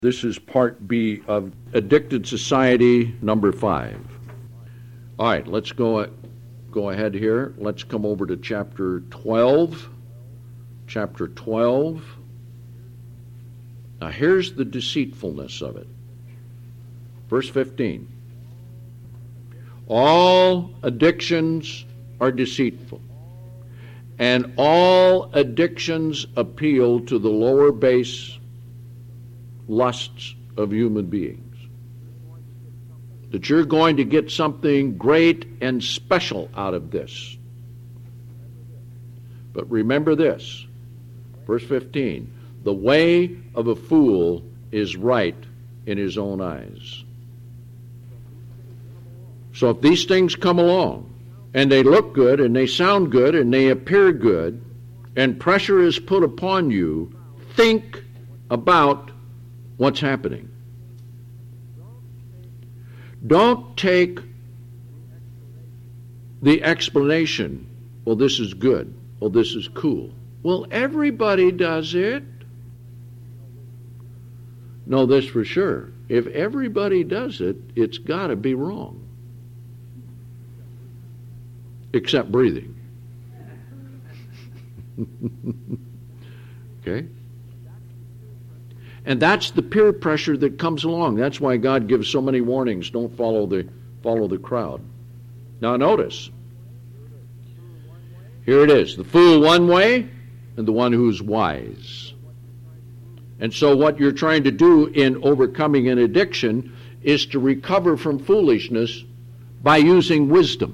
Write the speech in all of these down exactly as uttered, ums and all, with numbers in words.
This is part B of Addicted Society number five. All right, let's go, go ahead here. Let's come over to chapter twelve. Chapter twelve. Now here's the deceitfulness of it. Verse fifteen. All addictions are deceitful, and all addictions appeal to the lower base lusts of human beings. That you're going to get something great and special out of this. But remember this, verse fifteen, the way of a fool is right in his own eyes. So if these things come along, and they look good, and they sound good, and they appear good, and pressure is put upon you, think about what's happening. Don't take the explanation, well, this is good, well, this is cool. Well, everybody does it. Know this for sure. If everybody does it, it's got to be wrong. Except breathing. Okay? And that's the peer pressure that comes along. That's why God gives so many warnings. Don't follow the follow the crowd. Now notice. Here it is. The fool one way and the one who's wise. And so what you're trying to do in overcoming an addiction is to recover from foolishness by using wisdom.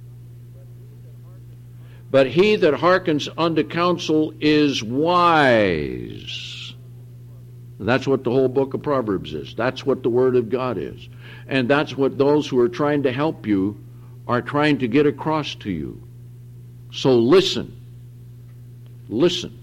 But he that hearkens unto counsel is wise. And that's what the whole book of Proverbs is. That's what the Word of God is. And that's what those who are trying to help you are trying to get across to you. So listen. Listen.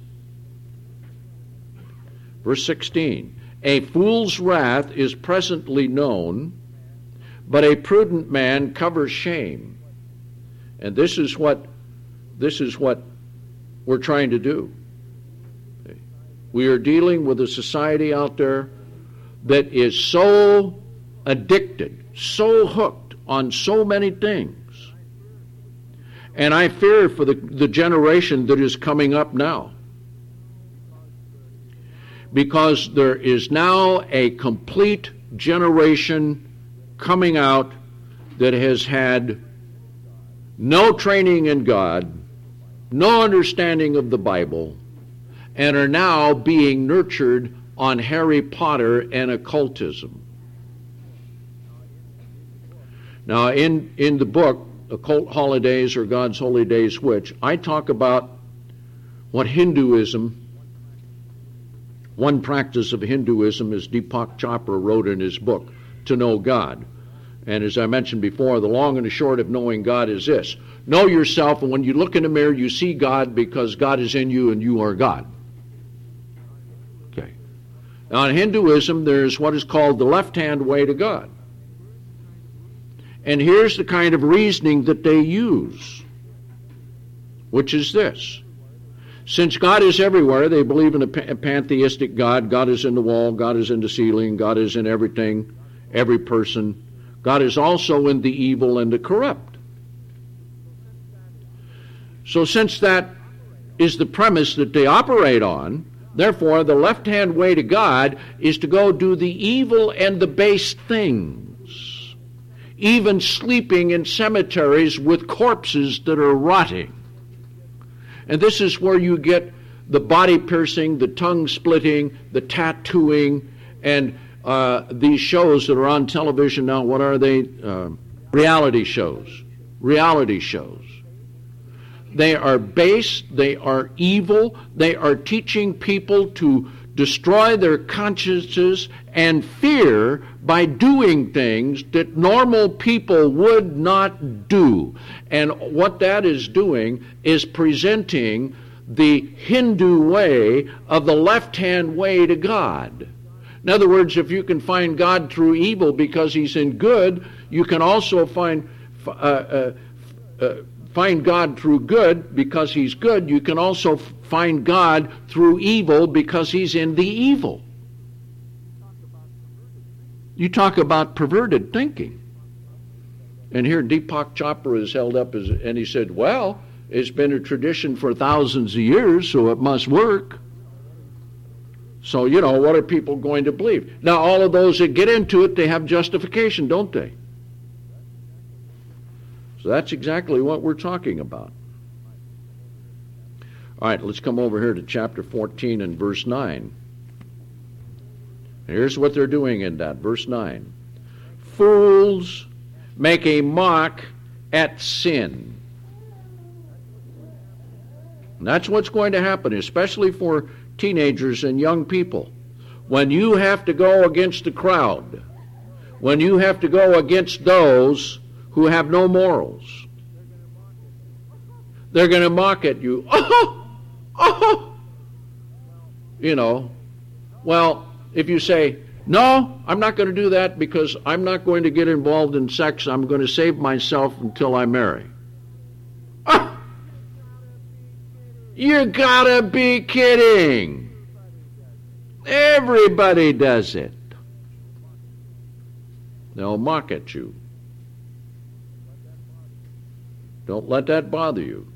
Verse sixteen. A fool's wrath is presently known, but a prudent man covers shame. And this is what this is what we're trying to do. We are dealing with a society out there that is so addicted, so hooked on so many things. And I fear for the, the generation that is coming up now. Because there is now a complete generation coming out that has had no training in God, no understanding of the Bible, and are now being nurtured on Harry Potter and occultism. Now, in, in the book, Occult Holidays or God's Holy Days Which, I talk about what Hinduism, one practice of Hinduism, as Deepak Chopra wrote in his book, To Know God. And as I mentioned before, the long and the short of knowing God is this. Know yourself, and when you look in the mirror, you see God because God is in you and you are God. Now in Hinduism, there's what is called the left-hand way to God. And here's the kind of reasoning that they use, which is this. Since God is everywhere, they believe in a pantheistic God. God is in the wall, God is in the ceiling, God is in everything, every person. God is also in the evil and the corrupt. So since that is the premise that they operate on, therefore, the left-hand way to God is to go do the evil and the base things, even sleeping in cemeteries with corpses that are rotting. And this is where you get the body piercing, the tongue splitting, the tattooing, and uh, these shows that are on television now. What are they? Uh, reality shows. Reality shows. They are base, they are evil, they are teaching people to destroy their consciences and fear by doing things that normal people would not do. And what that is doing is presenting the Hindu way of the left-hand way to God. In other words, if you can find God through evil because he's in good, you can also find uh, uh, uh, find God through good because he's good. You can also find God through evil because he's in the evil. You talk about perverted thinking. And here Deepak Chopra is held up as, and he said, well, it's been a tradition for thousands of years, so it must work. So, you know, what are people going to believe? Now, all of those that get into it, they have justification, don't they? So that's exactly what we're talking about. All right, let's come over here to chapter fourteen and verse nine. Here's what they're doing in that, verse nine. Fools make a mock at sin. And that's what's going to happen, especially for teenagers and young people. When you have to go against the crowd, when you have to go against those who have no morals, they're going to mock at you. Oh, oh, you know. Well, if you say, no, I'm not going to do that because I'm not going to get involved in sex. I'm going to save myself until I marry. Ah! You gotta be kidding. Everybody does it. They'll mock at you. Don't let that bother you.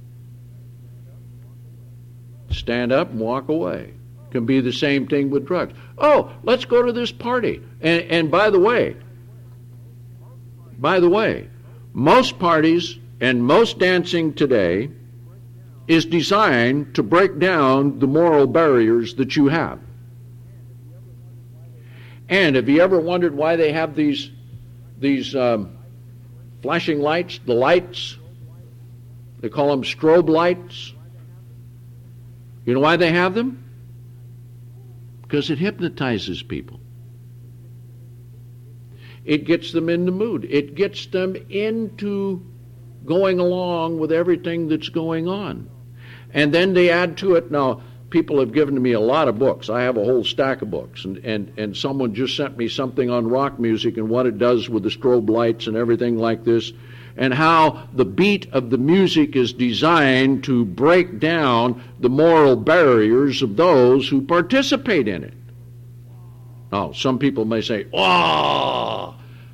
Stand up and walk away. Can be the same thing with drugs. Oh, let's go to this party. And, and by the way, by the way, most parties and most dancing today is designed to break down the moral barriers that you have. And have you ever wondered why they have these these um, flashing lights, the lights? They call them strobe lights. You know why they have them? Because it hypnotizes people. It gets them in the mood. It gets them into going along with everything that's going on. And then they add to it, now, people have given me a lot of books. I have a whole stack of books. And, and, and someone just sent me something on rock music and what it does with the strobe lights and everything like this, and how the beat of the music is designed to break down the moral barriers of those who participate in it. Now, some people may say, oh,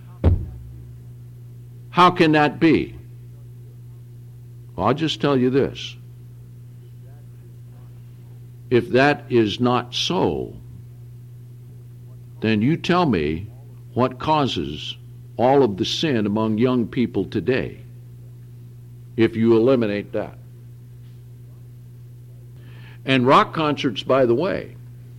how can that be? Well, I'll just tell you this. If that is not so, then you tell me what causes all of the sin among young people today, if you eliminate that. And rock concerts, by the way,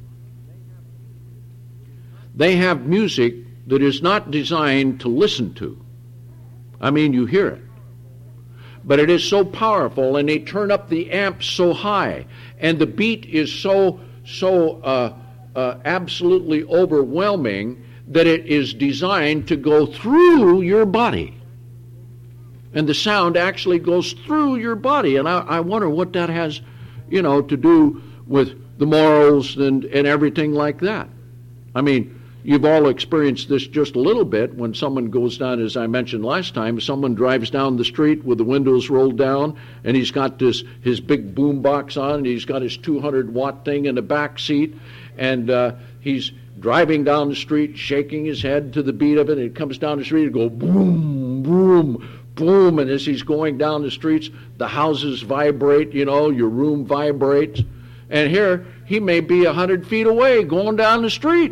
they have music that is not designed to listen to. I mean, you hear it. But it is so powerful, and they turn up the amps so high, and the beat is so, so uh, uh, absolutely overwhelming that it is designed to go through your body. And the sound actually goes through your body. And I, I wonder what that has, you know, to do with the morals and, and everything like that. I mean, you've all experienced this just a little bit when someone goes down, as I mentioned last time, someone drives down the street with the windows rolled down, and he's got this his big boom box on, and he's got his two hundred watt thing in the back seat, and uh, he's driving down the street, shaking his head to the beat of it, and it comes down the street and go boom, boom, boom, and as he's going down the streets, the houses vibrate, you know, your room vibrates, and here he may be a hundred feet away going down the street.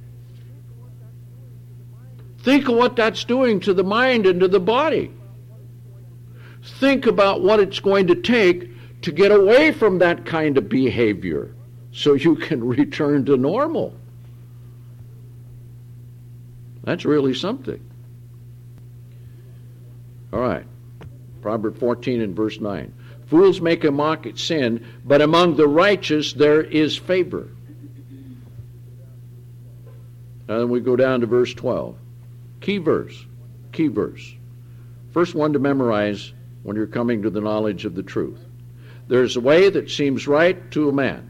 Think of what that's doing to the mind and to the body. Think about what it's going to take to get away from that kind of behavior so you can return to normal. That's really something. All right. Proverbs fourteen and verse nine. Fools make a mock at sin, but among the righteous there is favor. And then we go down to verse twelve. Key verse. Key verse. First one to memorize when you're coming to the knowledge of the truth. There's a way that seems right to a man.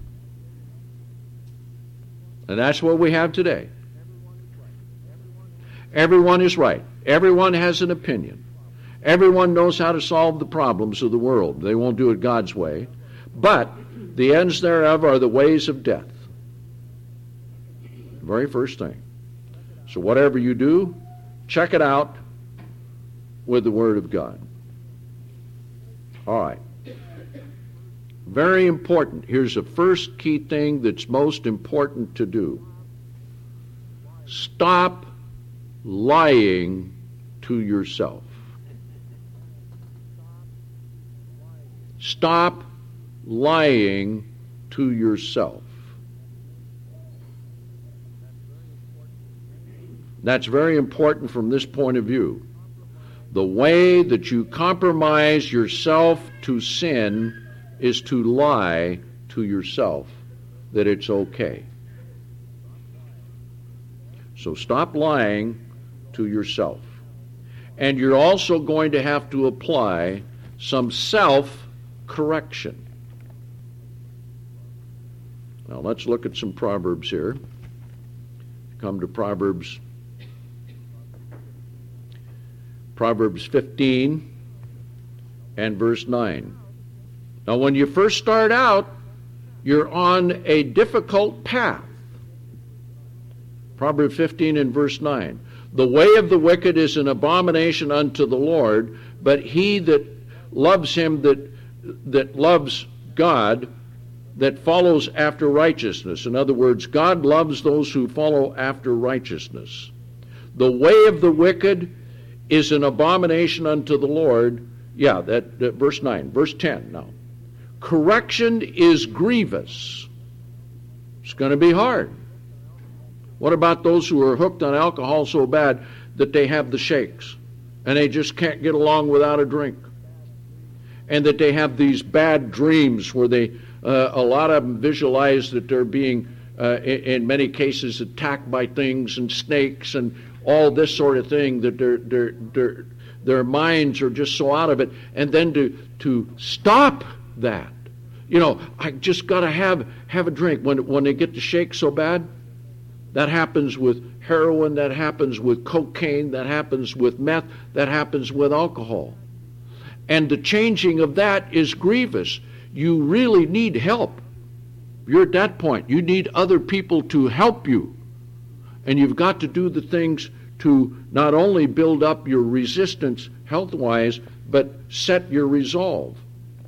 And that's what we have today. Everyone is right. Everyone has an opinion. Everyone knows how to solve the problems of the world. They won't do it God's way. But the ends thereof are the ways of death. The very first thing. So whatever you do, check it out with the Word of God. All right. Very important. Here's the first key thing that's most important to do. Stop lying to yourself. Stop lying to yourself. That's very important from this point of view. The way that you compromise yourself to sin is to lie to yourself that it's okay. So stop lying to yourself. And you're also going to have to apply some self-correction. Now let's look at some Proverbs here. Come to Proverbs. Proverbs fifteen and verse nine. Now when you first start out, you're on a difficult path. Proverbs fifteen and verse nine. The way of the wicked is an abomination unto the Lord, but he that loves him that that loves God, that follows after righteousness. In other words, God loves those who follow after righteousness. The way of the wicked is an abomination unto the Lord. Yeah, that, that verse nine. Verse ten now. Correction is grievous. It's going to be hard. What about those who are hooked on alcohol so bad that they have the shakes and they just can't get along without a drink? And that they have these bad dreams where they, uh, a lot of them visualize that they're being, uh, in, in many cases, attacked by things and snakes and all this sort of thing, that their their their their minds are just so out of it. And then to to stop that, you know, I just got to have have a drink when when they get the shake so bad. That happens with heroin, that happens with cocaine, that happens with meth, that happens with alcohol. And the changing of that is grievous. You really need help. You're at that point. You need other people to help you. And you've got to do the things to not only build up your resistance health-wise, but set your resolve.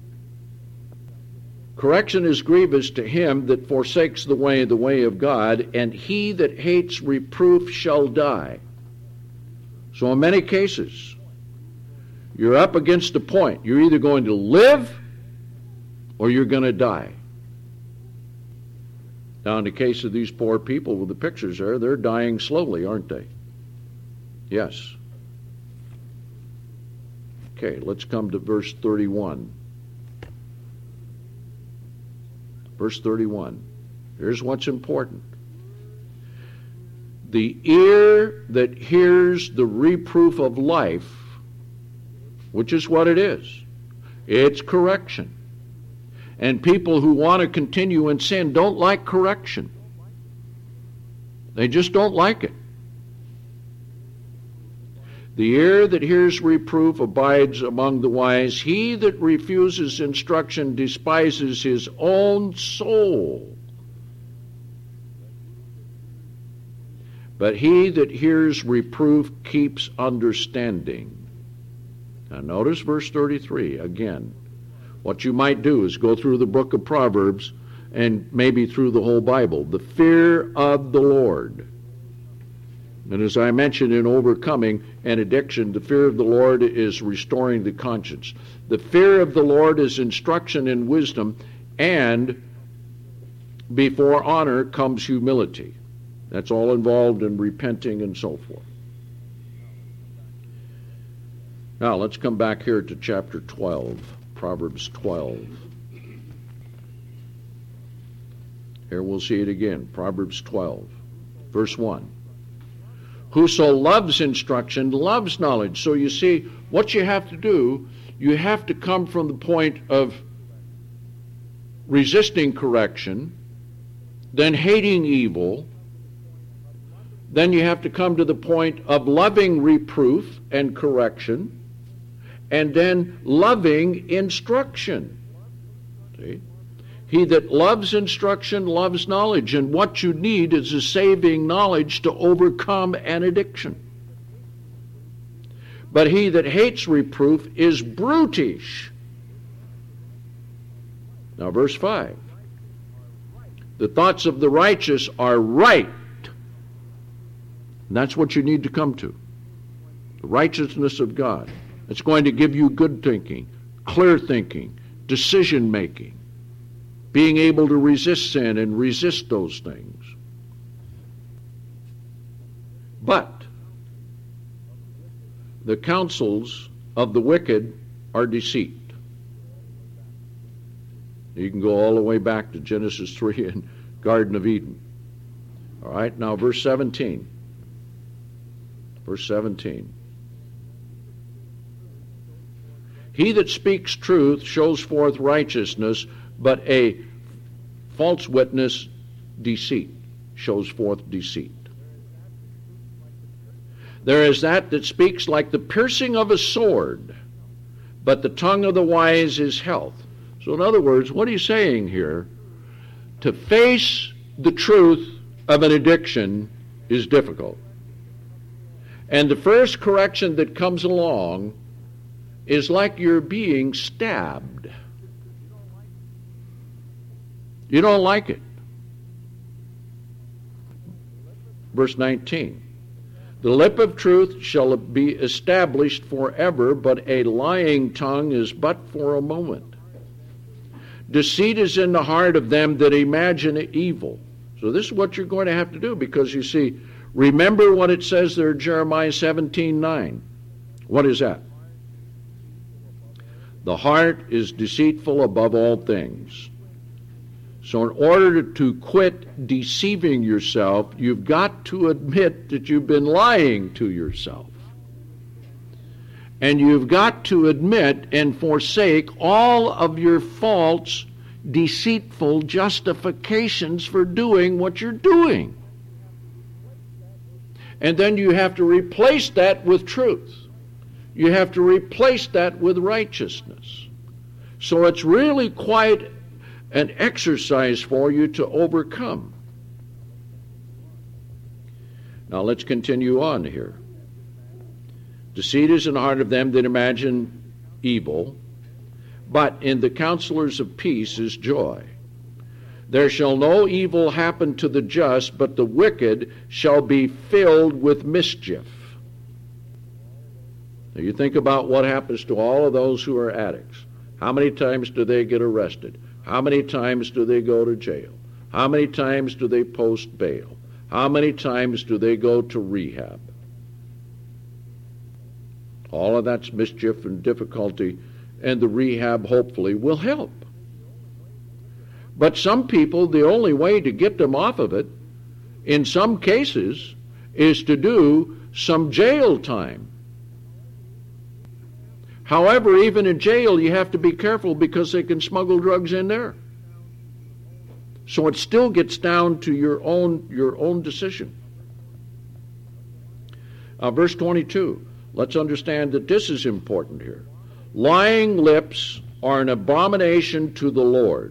Correction is grievous to him that forsakes the way, the way of God, and he that hates reproof shall die. So in many cases, you're up against a point. You're either going to live or you're going to die. Now in the case of these poor people with the pictures there, they're dying slowly, aren't they? Yes. Okay, let's come to verse thirty-one. Verse thirty-one. Here's what's important. The ear that hears the reproof of life, which is what it is, it's correction. And people who want to continue in sin don't like correction. They just don't like it. The ear that hears reproof abides among the wise. He that refuses instruction despises his own soul. But he that hears reproof keeps understanding. Now notice verse thirty-three again. What you might do is go through the book of Proverbs and maybe through the whole Bible. The fear of the Lord. And as I mentioned in overcoming an addiction, the fear of the Lord is restoring the conscience. The fear of the Lord is instruction in wisdom, and before honor comes humility. That's all involved in repenting and so forth. Now let's come back here to chapter twelve, Proverbs twelve. Here we'll see it again, Proverbs twelve, verse one. Whoso loves instruction loves knowledge. So you see, what you have to do, you have to come from the point of resisting correction, then hating evil, then you have to come to the point of loving reproof and correction, and then loving instruction. See? He that loves instruction loves knowledge, and what you need is a saving knowledge to overcome an addiction. But he that hates reproof is brutish. Now verse five. The thoughts of the righteous are right. And that's what you need to come to. The righteousness of God. It's going to give you good thinking, clear thinking, decision making, being able to resist sin and resist those things. But the counsels of the wicked are deceit. You can go all the way back to Genesis three and Garden of Eden. All right, now verse seventeen. Verse seventeen. He that speaks truth shows forth righteousness, but a false witness, deceit, shows forth deceit. There is that that speaks like the piercing of a sword, but the tongue of the wise is health. So in other words, what he's saying here, to face the truth of an addiction is difficult. And the first correction that comes along is like you're being stabbed. You don't like it. Verse nineteen. The lip of truth shall be established forever, but a lying tongue is but for a moment. Deceit is in the heart of them that imagine evil. So this is what you're going to have to do, because you see, remember what it says there in Jeremiah seventeen nine. What is that? The heart is deceitful above all things. So in order to quit deceiving yourself, you've got to admit that you've been lying to yourself. And you've got to admit and forsake all of your false, deceitful justifications for doing what you're doing. And then you have to replace that with truth. You have to replace that with righteousness. So it's really quite an exercise for you to overcome. Now let's continue on here. Deceit is in the heart of them that imagine evil, but in the counselors of peace is joy. There shall no evil happen to the just, but the wicked shall be filled with mischief. Now you think about what happens to all of those who are addicts. How many times do they get arrested? How many times do they go to jail? How many times do they post bail? How many times do they go to rehab? All of that's mischief and difficulty, and the rehab hopefully will help. But some people, the only way to get them off of it, in some cases, is to do some jail time. However, even in jail, you have to be careful because they can smuggle drugs in there. So it still gets down to your own, your own decision. Uh, verse twenty-two, let's understand that this is important here. Lying lips are an abomination to the Lord.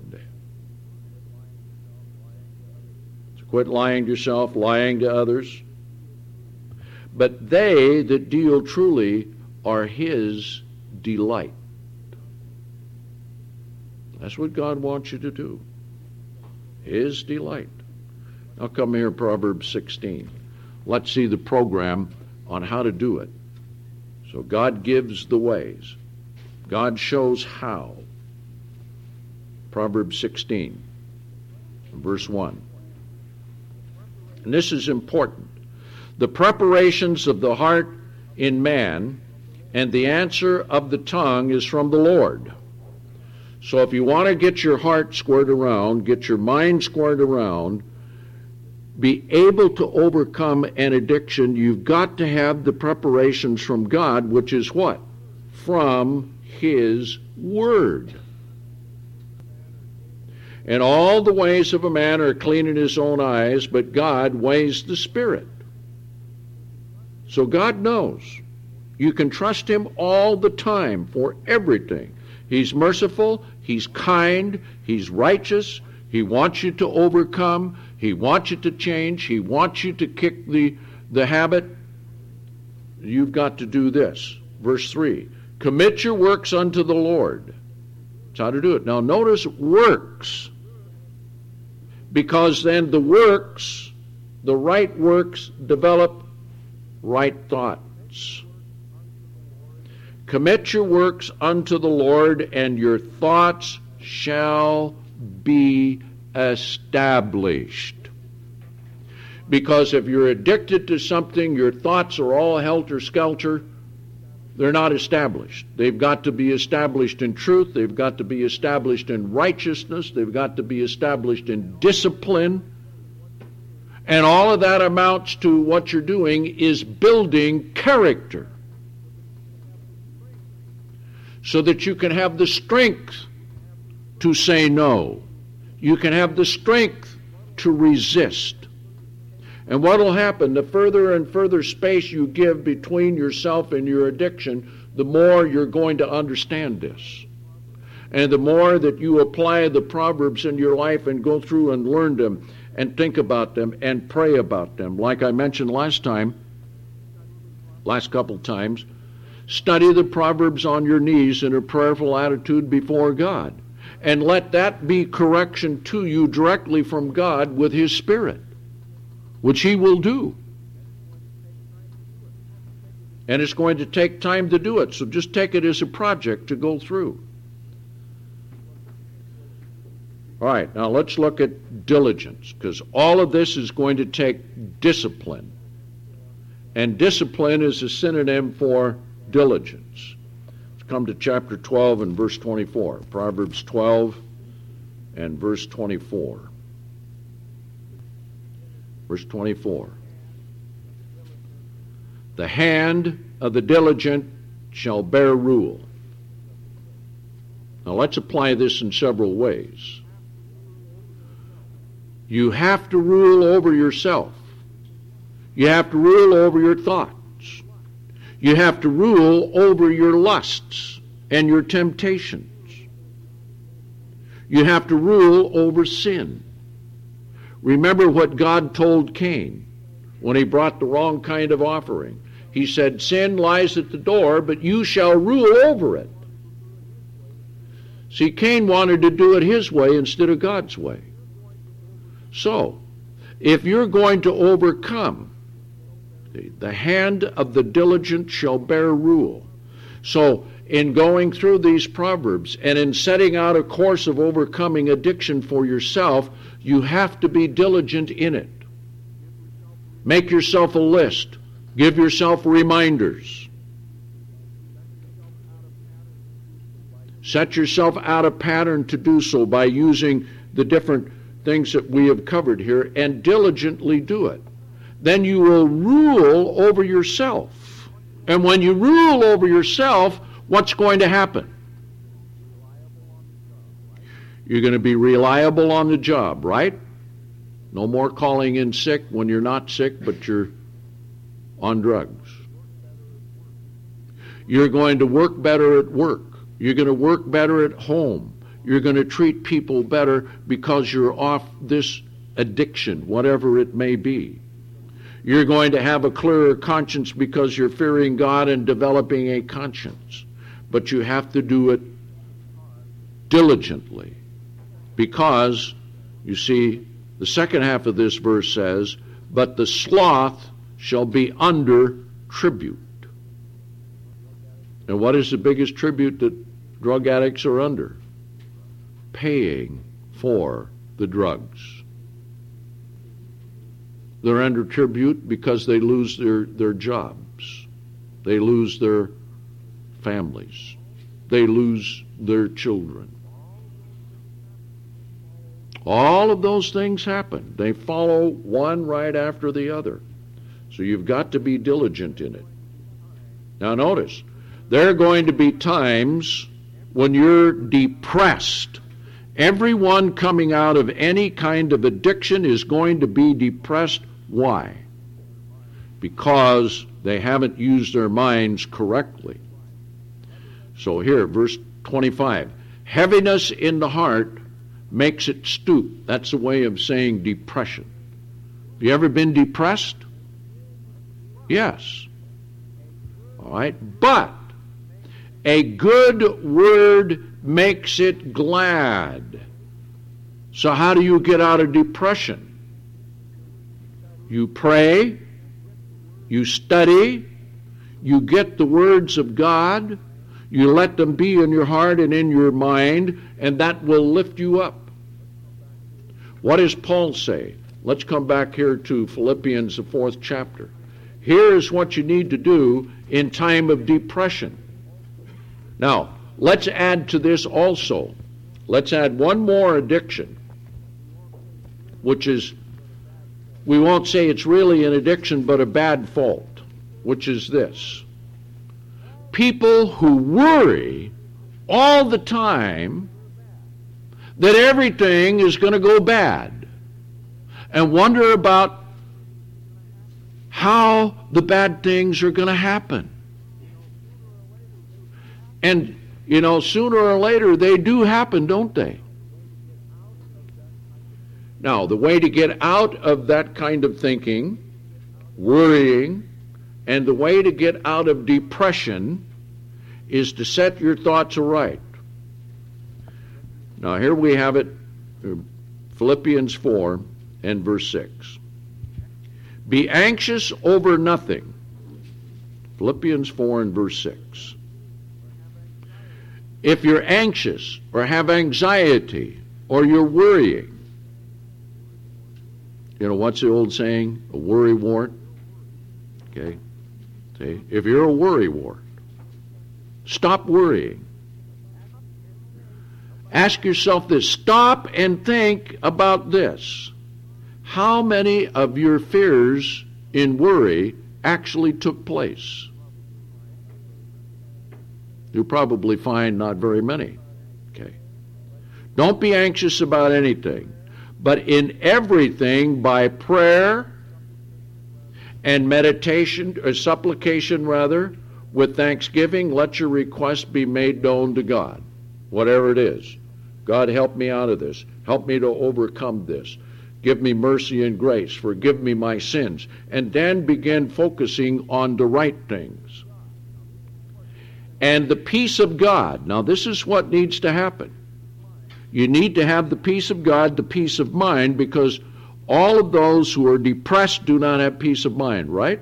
So quit lying to yourself, lying to others. But they that deal truly are his delight. That's what God wants you to do. His delight. Now come here, Proverbs sixteen. Let's see the program on how to do it. So God gives the ways. God shows how. Proverbs sixteen, verse one. And this is important. The preparations of the heart in man, and the answer of the tongue is from the Lord. So if you want to get your heart squared around, get your mind squared around, be able to overcome an addiction, you've got to have the preparations from God, which is what? From his word. And all the ways of a man are clean in his own eyes, but God weighs the spirit. So God knows. You can trust him all the time for everything. He's merciful, He's kind. He's righteous. He wants you to overcome. He wants you to change. He wants you to kick the, the habit. You've got to do this. Verse three, commit your works unto the Lord. That's how to do it. Now notice works. Because then the works, the right works, develop right thoughts. Commit your works unto the Lord, and your thoughts shall be established. Because if you're addicted to something, your thoughts are all helter-skelter, they're not established. They've got to be established in truth. They've got to be established in righteousness. They've got to be established in discipline. And all of that amounts to what you're doing is building character, so that you can have the strength to say no. You can have the strength to resist. And what will happen, the further and further space you give between yourself and your addiction, the more you're going to understand this. And the more that you apply the Proverbs in your life and go through and learn them and think about them and pray about them. Like I mentioned last time, last couple times, study the Proverbs on your knees in a prayerful attitude before God. And let that be correction to you directly from God with His Spirit, which He will do. And it's going to take time to do it, so just take it as a project to go through. All right, now let's look at diligence, because all of this is going to take discipline. And discipline is a synonym for diligence. Let's come to chapter twelve and verse twenty-four. Proverbs twelve and verse twenty-four. Verse twenty-four. The hand of the diligent shall bear rule. Now let's apply this in several ways. You have to rule over yourself. You have to rule over your thoughts. You have to rule over your lusts and your temptations. You have to rule over sin. Remember what God told Cain when he brought the wrong kind of offering. He said, sin lies at the door, but you shall rule over it. See, Cain wanted to do it his way instead of God's way. So, if you're going to overcome, the hand of the diligent shall bear rule. So, in going through these Proverbs and in setting out a course of overcoming addiction for yourself, you have to be diligent in it. Make yourself a list. Give yourself reminders. Set yourself out a pattern to do so by using the different things that we have covered here, and diligently do it. Then you will rule over yourself. And when you rule over yourself, what's going to happen? You're going to be reliable on the job, right? No more calling in sick when you're not sick, but you're on drugs. You're going to work better at work. You're going to work better at home. You're going to treat people better because you're off this addiction, whatever it may be. You're going to have a clearer conscience because you're fearing God and developing a conscience. But you have to do it diligently, because, you see, the second half of this verse says, but the sloth shall be under tribute. And what is the biggest tribute that drug addicts are under? Paying for the drugs. They're under tribute because they lose their, their jobs. They lose their families. They lose their children. All of those things happen. They follow one right after the other. So you've got to be diligent in it. Now notice, there are going to be times when you're depressed. Everyone coming out of any kind of addiction is going to be depressed. Why? Because they haven't used their minds correctly. So here, verse twenty-five. Heaviness in the heart makes it stoop. That's a way of saying depression. Have you ever been depressed? Yes. All right. But a good word makes it glad. So how do you get out of depression? You pray, you study, you get the words of God, you let them be in your heart and in your mind, and that will lift you up. What does Paul say? Let's come back here to Philippians, the fourth chapter. Here is what you need to do in time of depression. Now, let's add to this also. Let's add one more addiction, which is, we won't say it's really an addiction, but a bad fault, which is this. People who worry all the time that everything is going to go bad and wonder about how the bad things are going to happen. And, you know, sooner or later they do happen, don't they? Now, the way to get out of that kind of thinking, worrying, and the way to get out of depression is to set your thoughts aright. Now, here we have it, Philippians four and verse six. Be anxious over nothing. Philippians four and verse six. If you're anxious or have anxiety or you're worrying, you know, what's the old saying? A worry wart? Okay. See? If you're a worry wart, stop worrying. Ask yourself this. Stop and think about this. How many of your fears in worry actually took place? You'll probably find not very many. Okay. Don't be anxious about anything, but in everything by prayer and meditation, or supplication rather, with thanksgiving, let your requests be made known to God. Whatever it is. God, help me out of this. Help me to overcome this. Give me mercy and grace. Forgive me my sins. And then begin focusing on the right things. And the peace of God. Now, this is what needs to happen. You need to have the peace of God, the peace of mind, because all of those who are depressed do not have peace of mind, right?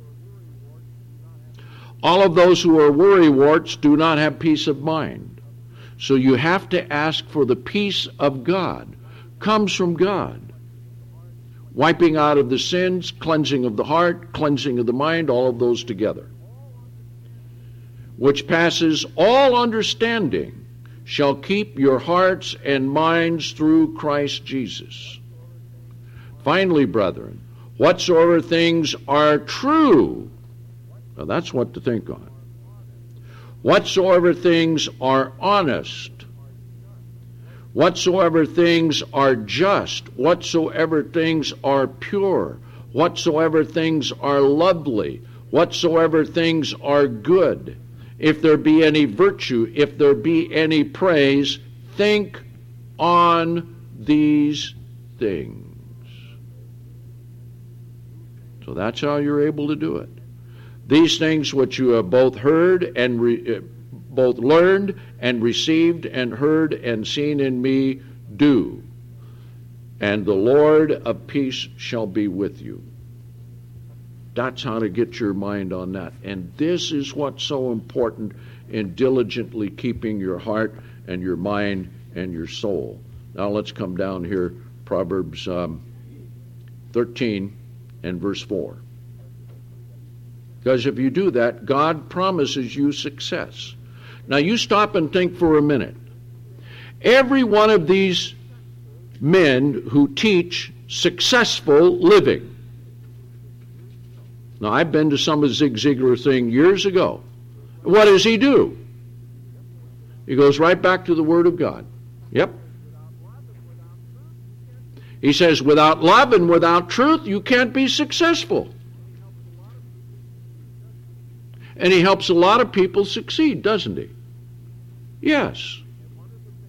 All of those who are worrywarts do not have peace of mind. So you have to ask for the peace of God. Comes from God. Wiping out of the sins, cleansing of the heart, cleansing of the mind, all of those together. Which passes all understanding, shall keep your hearts and minds through Christ Jesus. Finally, brethren, whatsoever things are true, now that's what to think on. Whatsoever things are honest, whatsoever things are just, whatsoever things are pure, whatsoever things are lovely, whatsoever things are good, if there be any virtue, if there be any praise, think on these things. So that's how you're able to do it. These things which you have both heard and re, uh, both learned and received and heard and seen in me, do, and the Lord of peace shall be with you. That's how to get your mind on that. And this is what's so important in diligently keeping your heart and your mind and your soul. Now let's come down here, Proverbs um, thirteen and verse four. Because if you do that, God promises you success. Now you stop and think for a minute. Every one of these men who teach successful living. Now I've been to some of Zig Ziglar's thing years ago. What does he do? He goes right back to the Word of God. Yep. He says, without love and without truth, you can't be successful. And he helps a lot of people succeed, doesn't he? Yes.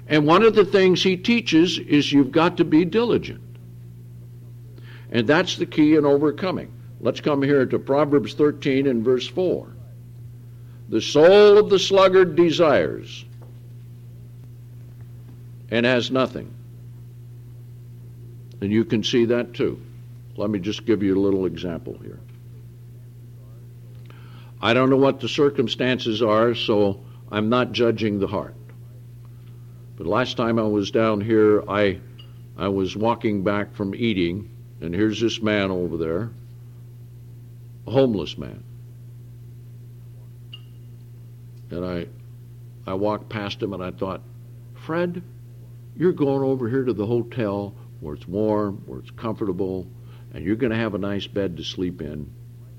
And one of the things he teaches is you've got to be diligent. And that's the key in overcoming. Let's come here to Proverbs thirteen and verse four. The soul of the sluggard desires and has nothing. And you can see that too. Let me just give you a little example here. I don't know what the circumstances are, so I'm not judging the heart. But last time I was down here, I I was walking back from eating, and here's this man over there, a homeless man. And I I walked past him and I thought, Fred, you're going over here to the hotel where it's warm, where it's comfortable, and you're going to have a nice bed to sleep in.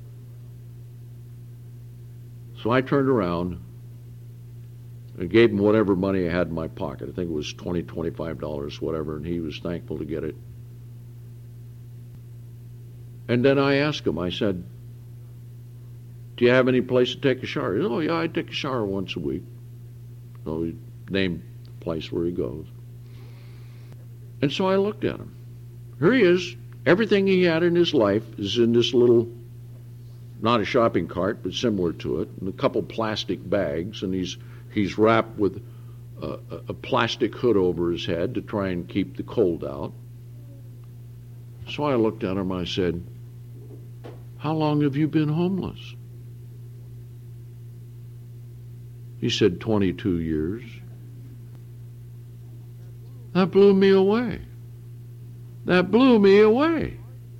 So I turned around and gave him whatever money I had in my pocket. I think it was twenty dollars, twenty-five dollars, whatever, and he was thankful to get it. And then I asked him, I said, do you have any place to take a shower? He said, oh, yeah, I take a shower once a week. So he named the place where he goes. And so I looked at him. Here he is. Everything he had in his life is in this little, not a shopping cart, but similar to it, and a couple plastic bags, and he's he's wrapped with a, a plastic hood over his head to try and keep the cold out. So I looked at him, I said, how long have you been homeless? He said, twenty-two years. That blew me away. That blew me away.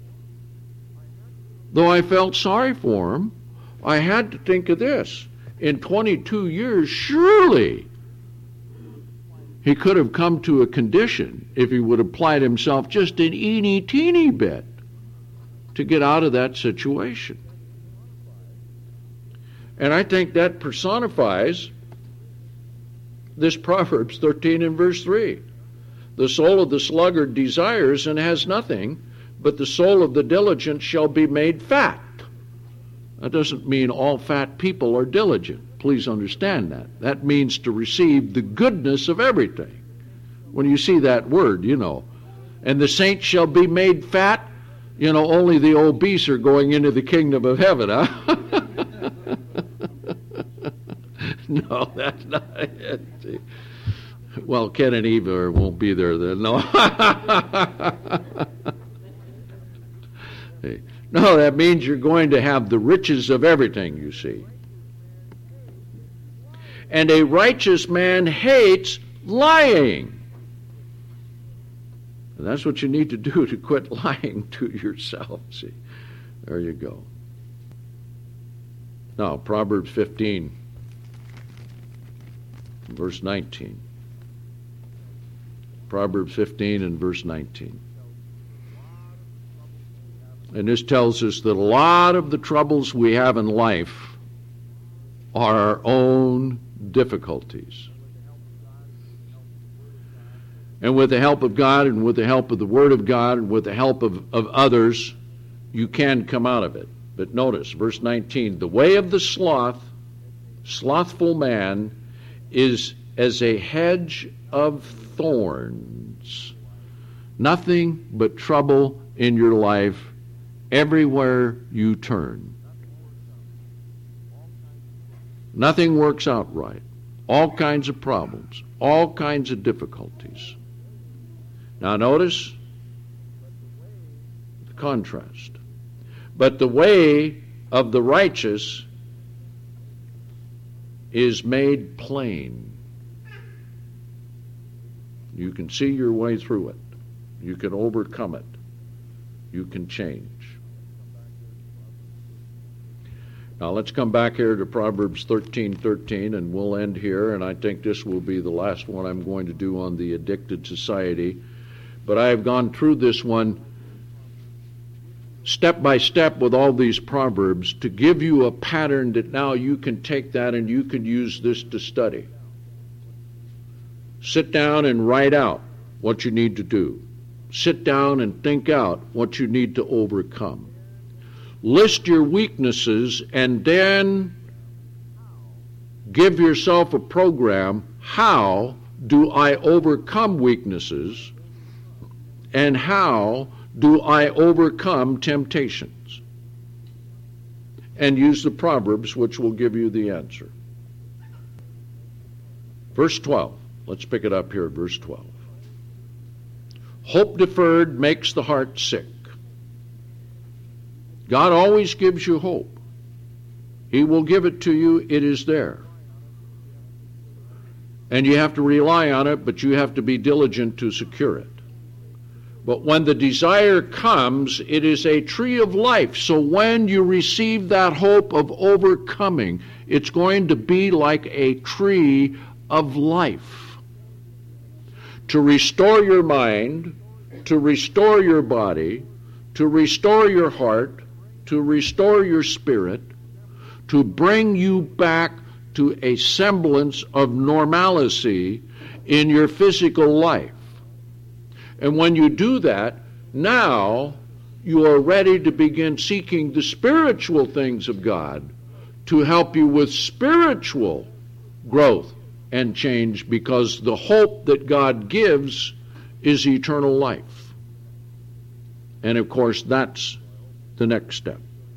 Though I felt sorry for him, I had to think of this. In twenty-two years, surely he could have come to a condition if he would have applied himself just an eeny teeny bit to get out of that situation. And I think that personifies this Proverbs thirteen and verse three. The soul of the sluggard desires and has nothing, but the soul of the diligent shall be made fat. That doesn't mean all fat people are diligent. Please understand that. That means to receive the goodness of everything. When you see that word, you know. And the saints shall be made fat. You know, only the obese are going into the kingdom of heaven, huh? No, that's not it. Well, Ken and Eva won't be there then. No. No, that means you're going to have the riches of everything, you see. And a righteous man hates lying. And that's what you need to do to quit lying to yourself. See, there you go. Now, Proverbs fifteen, verse nineteen. Proverbs fifteen and verse nineteen. And this tells us that a lot of the troubles we have in life are our own difficulties. And with the help of God and with the help of the Word of God and with the help of, of others, you can come out of it. But notice, verse nineteen, the way of the sloth, slothful man, is as a hedge of thorns. Nothing but trouble in your life everywhere you turn. Nothing works out right. All kinds of problems, all kinds of difficulties. Now notice the contrast. But the way of the righteous is made plain. You can see your way through it. You can overcome it. You can change. Now let's come back here to Proverbs thirteen thirteen, and we'll end here, and I think this will be the last one I'm going to do on the addicted society. But I have gone through this one step by step with all these Proverbs to give you a pattern that now you can take that and you can use this to study. Sit down and write out what you need to do. Sit down and think out what you need to overcome. List your weaknesses and then give yourself a program how do I overcome weaknesses, and how do I overcome temptations? And use the Proverbs, which will give you the answer. Verse twelve. Let's pick it up here at verse twelve. Hope deferred makes the heart sick. God always gives you hope. He will give it to you. It is there. And you have to rely on it, but you have to be diligent to secure it. But when the desire comes, it is a tree of life. So when you receive that hope of overcoming, it's going to be like a tree of life. To restore your mind, to restore your body, to restore your heart, to restore your spirit, to bring you back to a semblance of normalcy in your physical life. And when you do that, now you are ready to begin seeking the spiritual things of God to help you with spiritual growth and change, because the hope that God gives is eternal life. And of course, that's the next step.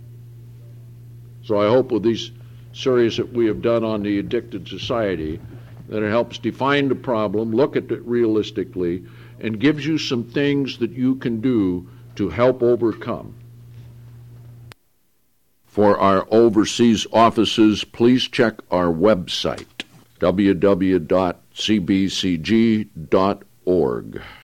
So I hope with these series that we have done on the addicted society that it helps define the problem, look at it realistically, and gives you some things that you can do to help overcome. For our overseas offices, please check our website, w w w dot c b c g dot org.